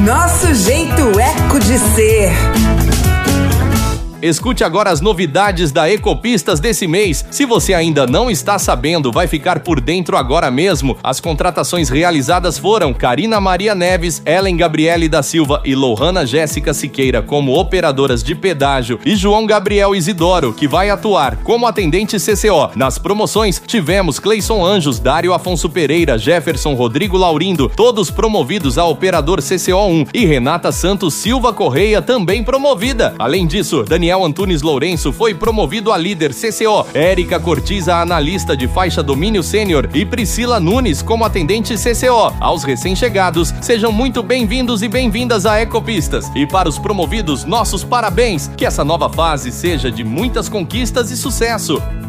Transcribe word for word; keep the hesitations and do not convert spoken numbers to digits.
Nosso jeito eco de ser. Escute agora as novidades da Ecopistas desse mês. Se você ainda não está sabendo, vai ficar por dentro agora mesmo. As contratações realizadas foram Karina Maria Neves, Ellen Gabriele da Silva e Lohana Jéssica Siqueira como operadoras de pedágio e João Gabriel Isidoro, que vai atuar como atendente C C O. Nas promoções, tivemos Cleison Anjos, Dário Afonso Pereira, Jefferson Rodrigo Laurindo, todos promovidos a operador C C O um, e Renata Santos Silva Correia, também promovida. Além disso, Daniel Daniel Antunes Lourenço foi promovido a líder C C O, Érica Cortiz a analista de faixa domínio sênior e Priscila Nunes como atendente C C O. Aos recém-chegados, sejam muito bem-vindos e bem-vindas a Ecopistas. E para os promovidos, nossos parabéns! Que essa nova fase seja de muitas conquistas e sucesso!